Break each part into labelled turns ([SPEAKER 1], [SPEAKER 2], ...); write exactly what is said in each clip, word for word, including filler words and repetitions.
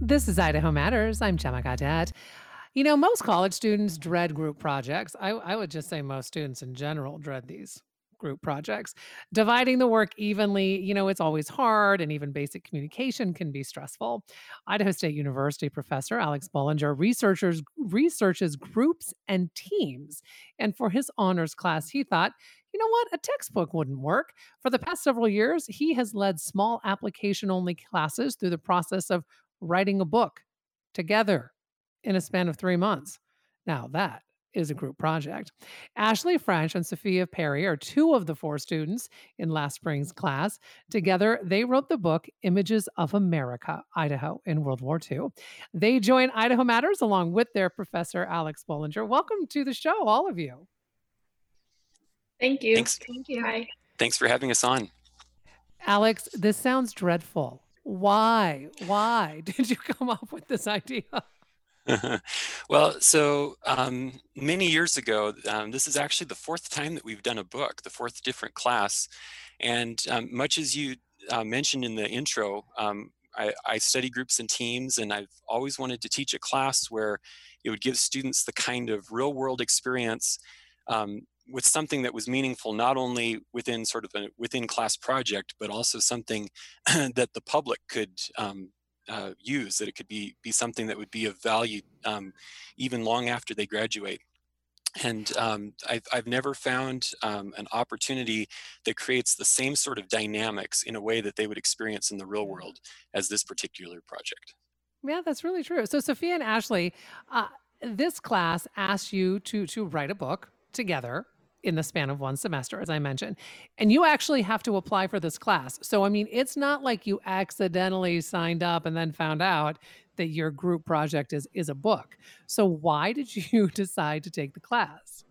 [SPEAKER 1] This is Idaho Matters. I'm Gemma Gadet. You know, most college students dread group projects. I, I would just say most students in general dread these group projects. Dividing the work evenly, you know, it's always hard, and even basic communication can be stressful. Idaho State University professor Alex Bollinger researchers researches groups and teams. And for his honors class, he thought, you know what, a textbook wouldn't work. For the past several years, he has led small application only classes through the process of writing a book together in a span of three months. Now, that is a group project. Ashley French and Sophia Perry are two of the four students in last spring's class. Together, they wrote the book Images of America, Idaho in World War two. They join Idaho Matters along with their professor, Alex Bollinger. Welcome to the show, all of you.
[SPEAKER 2] Thank you.
[SPEAKER 3] Thanks.
[SPEAKER 2] Thank you. Hi.
[SPEAKER 3] Thanks for having us on.
[SPEAKER 1] Alex, this sounds dreadful. Why? Why did you come up with this idea?
[SPEAKER 3] Well, so um, many years ago, um, this is actually the fourth time that we've done a book, the fourth different class. And um, much as you uh, mentioned in the intro, um, I, I study groups and teams, and I've always wanted to teach a class where it would give students the kind of real world experience um, with something that was meaningful, not only within sort of a within class project, but also something that the public could um, uh, use, that it could be be something that would be of value um, even long after they graduate. And um, I've, I've never found um, an opportunity that creates the same sort of dynamics in a way that they would experience in the real
[SPEAKER 1] Yeah.
[SPEAKER 3] world as this particular project.
[SPEAKER 1] Yeah, that's really true. So Sophia and Ashley, uh, this class asked you to to write a book together in the span of one semester, as I mentioned, and you actually have to apply for this class. So I mean, it's not like you accidentally signed up and then found out that your group project is is a book. So why did you decide to take the class?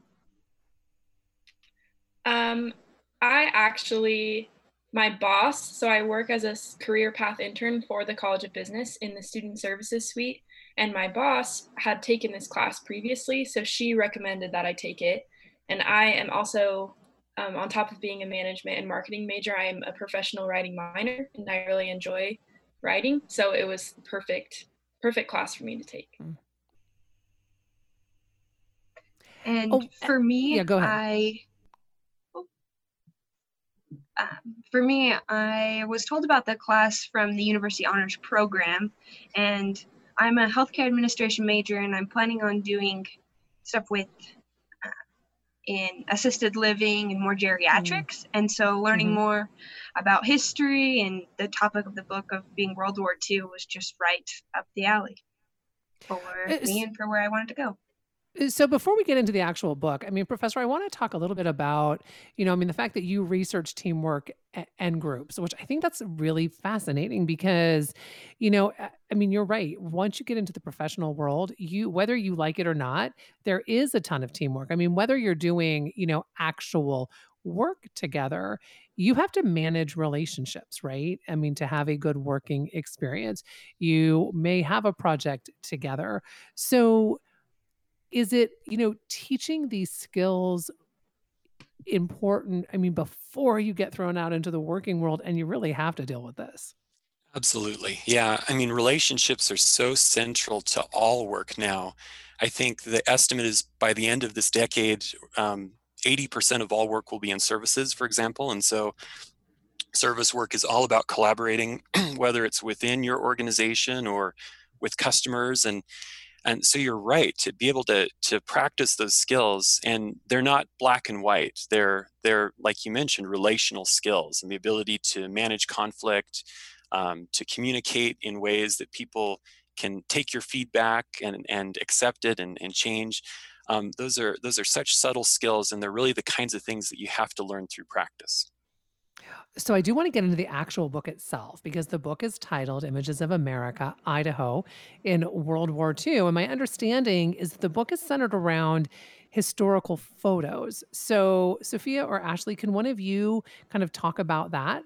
[SPEAKER 2] Um, I actually, my boss, so I work as a s- career path intern for the College of Business in the Student Services Suite, and my boss had taken this class previously, so she recommended that I take it. And I am also, um, on top of being a management and marketing major, I am a professional writing minor, and I really enjoy writing. So it was perfect, perfect class for me to take.
[SPEAKER 1] Mm.
[SPEAKER 4] And
[SPEAKER 1] Oh, uh,
[SPEAKER 4] for me,
[SPEAKER 1] yeah, go ahead.
[SPEAKER 4] I um, for me, I was told about the class from the University Honors Program, and I'm a healthcare administration major, and I'm planning on doing stuff with uh, in assisted living and more
[SPEAKER 1] Mm,
[SPEAKER 4] geriatrics. And so, learning
[SPEAKER 1] mhm.
[SPEAKER 4] more about history and the topic of the book of being World War two was just right up the alley for me and for where I wanted to go.
[SPEAKER 1] Uh, So before we get into the actual book, I mean, Professor, I want to talk a little bit about, you know, I mean, the fact that you research teamwork a- and groups, which I think that's really fascinating because, you know, uh, I mean, you're right. Once you get into the professional world, you whether you like it or not, there is a ton of teamwork. I mean, whether you're doing, you know, actual work together, you have to manage relationships, right? I mean, to have a good working experience, you may have a project together. So, is it, you know, teaching these skills important, I mean, before you get thrown out into the working world and you really have to deal with this?
[SPEAKER 3] Absolutely. Yeah. I mean, relationships are so central to all work now. I think the estimate is by the end of this decade, um, eighty percent of all work will be in services, for example. And so service work is all about collaborating, whether it's within your organization or with customers. And and so you're right to be able to to practice those skills, and they're not black and white. They're they're like you mentioned, relational skills and the ability to manage conflict, um, to communicate in ways that people can take your feedback and and accept it and, and change. Um, those are those are such subtle skills, and they're really the kinds of things that you have to learn through practice.
[SPEAKER 1] So I do want to get into the actual book itself because the book is titled Images of America, Idaho in World War two. And my understanding is that the book is centered around historical photos. So, Sophia or Ashley, can one of you kind of talk about that?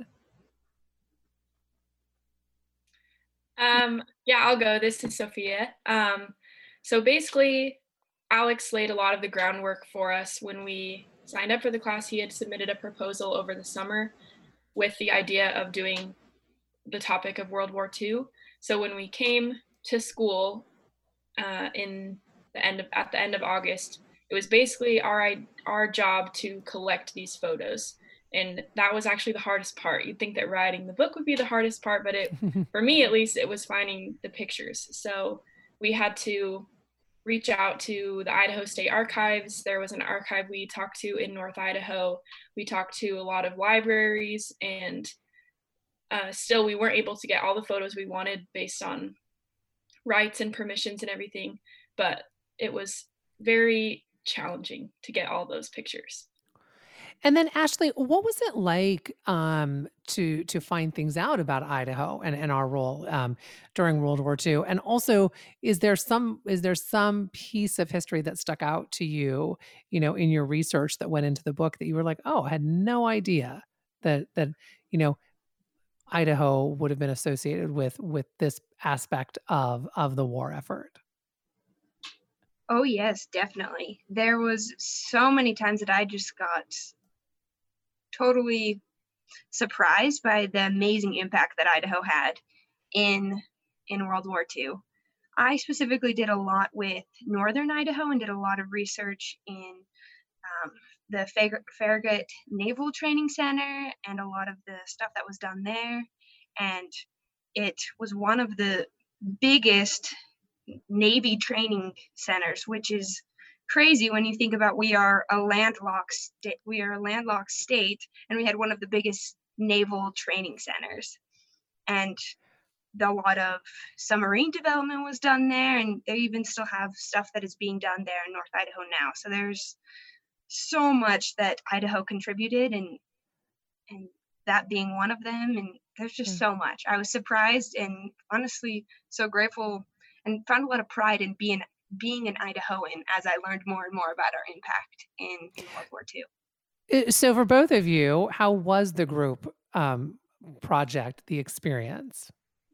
[SPEAKER 2] Um, yeah, I'll go. This is Sophia. Um, so basically, Alex laid a lot of the groundwork for us when we signed up for the class. He had submitted a proposal over the summer with the idea of doing the topic of World War two. So when we came to school uh, in the end of at the end of August. It was basically our i- our job to collect these photos, and that was actually the hardest part. You'd think that writing the book would be the hardest part, but it, for me at least, it was finding the pictures. So we had to reach out to the Idaho State Archives. There was an archive we talked to in North Idaho. We talked to a lot of libraries, and uh, still we weren't able to get all the photos we wanted based on rights and permissions and everything. But it was very challenging to get all those pictures.
[SPEAKER 1] And then Ashley, what was it like um, to to find things out about Idaho and, and our role um, during World War Two? And also, is there some is there some piece of history that stuck out to you, you know, in your research that went into the book that you were like, oh, I had no idea that that you know Idaho would have been associated with with this aspect of of the war effort?
[SPEAKER 4] Oh yes, definitely. There was so many times that I just got totally surprised by the amazing impact that Idaho had in in World War Two. I specifically did a lot with Northern Idaho and did a lot of research in um, the Far- Farragut Naval Training Center and a lot of the stuff that was done there. And it was one of the biggest Navy training centers, which is crazy when you think about we are a landlocked state. We are a landlocked state, and we had one of the biggest naval training centers. And a lot of submarine development was done there, and they even still have stuff that is being done there in North Idaho now. So there's so much that Idaho contributed, and and that being one of them. And there's just
[SPEAKER 1] Mm.
[SPEAKER 4] so much. I was surprised and honestly so grateful, and found a lot of pride in being being an Idahoan as I learned more and more about our impact in, in World War Two.
[SPEAKER 1] Uh, So for both of you, how was the group um, project, the experience?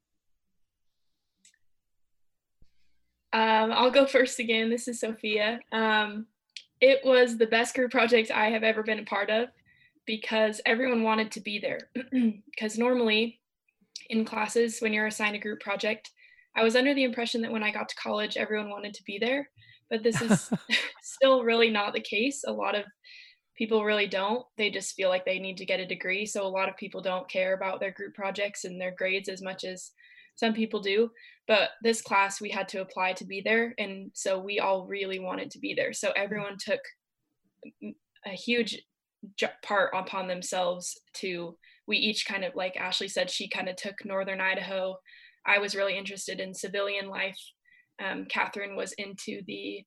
[SPEAKER 2] Um, I'll go first again. This is Sophia. Um, it was the best group project I have ever been a part of because everyone wanted to be there. Because normally in classes, when you're assigned a group project, I was under the impression that when I got to college, everyone wanted to be there. But this is still really not the case. A lot of people really don't. They just feel like they need to get a degree. So a lot of people don't care about their group projects and their grades as much as some people do. But this class, we had to apply to be there. And so we all really wanted to be there. So everyone took a huge j- part upon themselves to, we each kind of, like Ashley said, she kind of took Northern Idaho. I was really interested in civilian life. Um, Catherine was into the,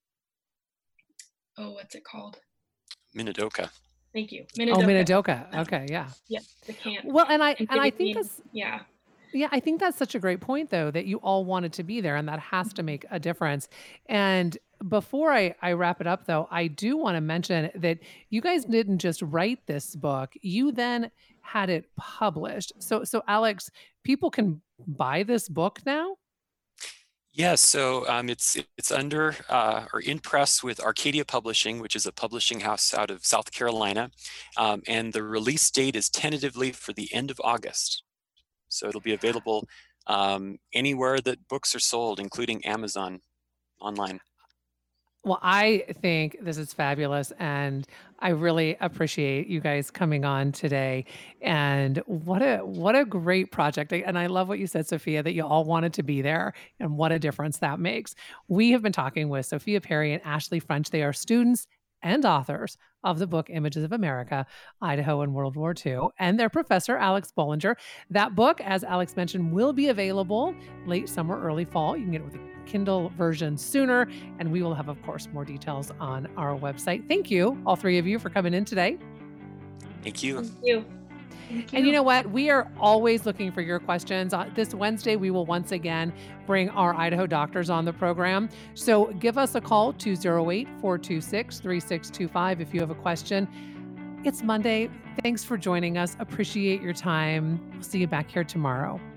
[SPEAKER 2] oh, what's it called?
[SPEAKER 3] Minidoka.
[SPEAKER 2] Thank you.
[SPEAKER 1] Oh,
[SPEAKER 2] Minidoka.
[SPEAKER 1] Minidoka. Okay, yeah.
[SPEAKER 2] Yeah, the camp.
[SPEAKER 1] Well, and I
[SPEAKER 2] And
[SPEAKER 1] and I
[SPEAKER 2] City
[SPEAKER 1] think
[SPEAKER 2] Bean.
[SPEAKER 1] that's
[SPEAKER 2] Yeah.
[SPEAKER 1] yeah, I think that's such a great point though that you all wanted to be there and that has to make a difference. And before I, I wrap it up though, I do want to mention that you guys didn't just write this book, you then had it published. So so Alex, people can buy this book now?
[SPEAKER 3] Yeah, so um, it's it's under uh, or in press with Arcadia Publishing, which is a publishing house out of South Carolina, um, and the release date is tentatively for the end of August. So it'll be available um, anywhere that books are sold, including Amazon online.
[SPEAKER 1] Well, I think this is fabulous, and I really appreciate you guys coming on today. And what a what a great project! And I love what you said, Sophia, that you all wanted to be there, and what a difference that makes. We have been talking with Sophia Perry and Ashley French. They are students and authors of the book Images of America, Idaho and World War Two, and their professor, Alex Bollinger. That book, as Alex mentioned, will be available late summer, early fall. You can get it with a Kindle version sooner, and we will have, of course, more details on our website. Thank you, all three of you, for coming in today.
[SPEAKER 3] Thank you.
[SPEAKER 2] Thank you.
[SPEAKER 4] Thank
[SPEAKER 1] And you know what? We are always looking for your questions. Uh, this Wednesday, we will once again bring our Idaho doctors on the program. So give us a call, two oh eight, four two six, three six two five, if you have a question. It's Monday. Thanks for joining us. Appreciate your time. We'll see you back here tomorrow.